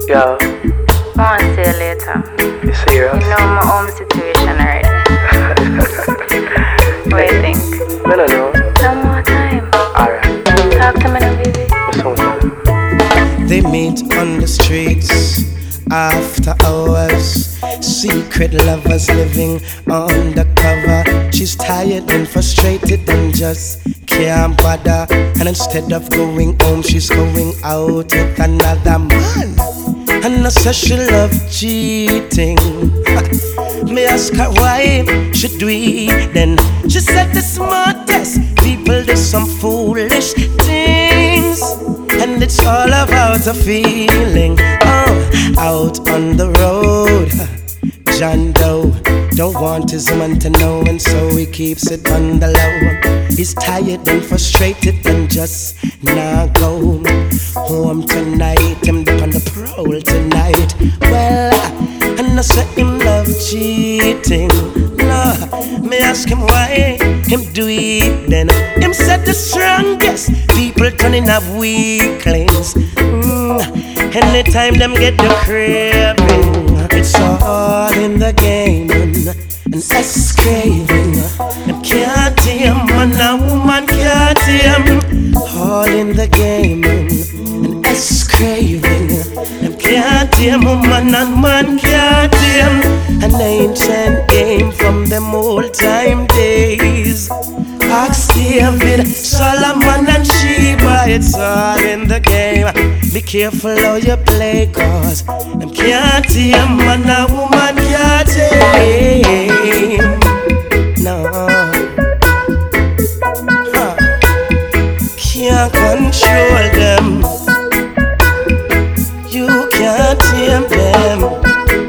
Yeah. I want to see you later. You serious? You know my home situation already. What do you think? I don't know. No more time. Alright. Talk to me now, baby. What's on? They meet on the streets after hours. Secret lovers living undercover. She's tired and frustrated and just can't bother. And instead of going home, she's going out with another man. And I said she love cheating. Me ask her why should we then? She said the smartest people do some foolish things. And it's all about a feeling. Oh, out on the road, John Doe don't want his man to know, and so he keeps it on the low. He's tired and frustrated and just not go home tonight. Him up on the prowl tonight. Well, and I said him love cheating. No, me ask him why him do it then. Him said the strongest people turning up weaklings. Anytime them get the craving, it's all in the game and that's craving. Them can't tame man, a woman can't tame. All in the game and that's craving. Them can't tame woman and man can't tame. An ancient game from them old time days. Ask David, Solomon and Sheba, it's all in the game. Be careful how you play, cause them can't tame man, a woman can't tame. No, can't control them. You can't tame them.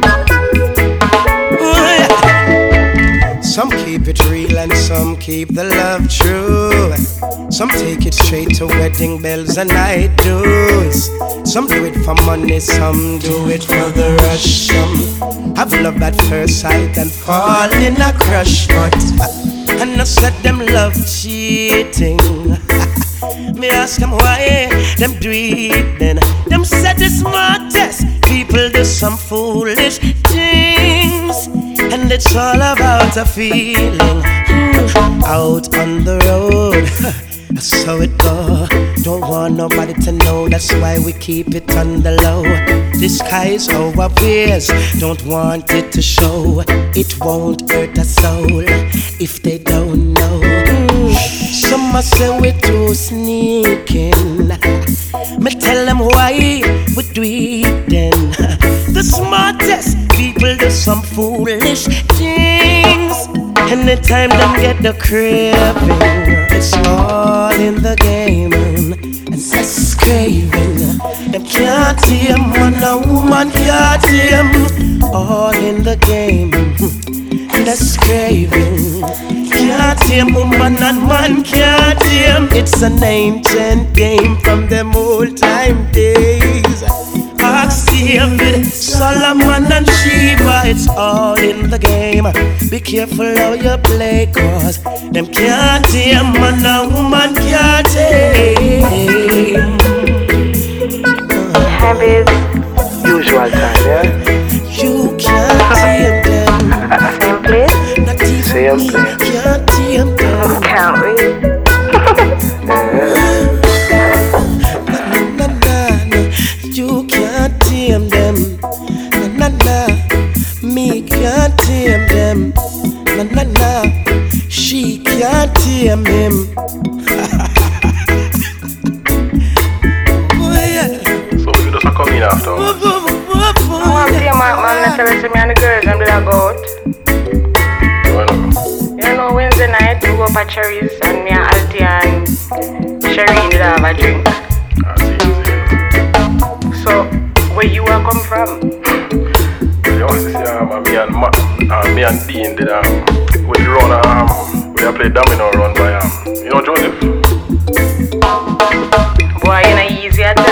Some keep it real and some keep the love true. Some take it straight to wedding bells and night dues. Some do it for money, some do it for the rush. Some have love at first sight and fall in a crush. But and I said them love cheating. Me ask them why them do it then. Them said the smartest people do some foolish things. And it's all about a feeling. Out on the road, that's how it go. Don't want nobody to know, that's why we keep it on the low. Disguise our fears, don't want it to show. It won't hurt a soul if they don't know. Some must say we're too sneaking. Me tell them why we do it then. The smartest people do some foolish things. Anytime them get the craving, it's all in the game and that's craving. Them can't tame man, a woman can't tame. All in the game and that's craving. Can't tame woman and man can't tame. It's an ancient game from them old time days. Ask David, Solomon and Sheba, it's all in the game. Be careful how you play, cause them can't tame man, a woman can't tame. Hi, babe. Usual time, yeah? You can't tame them. Same place? Not even Same me place. can't tame them. Can't wait. You can't tame them. Na na na. Me can't tame them. Na na na. She can't tame him. Oh yeah. So you just come in after all. I want to see my mom necessarily me and the girls and do that go out. You know, Wednesday night we go up at Cherries and me and Alti and Sherry did have a drink. So, where you are come from? You want to see me and Dean did with the run we play domino run by you know Joseph? Boy, you know easy at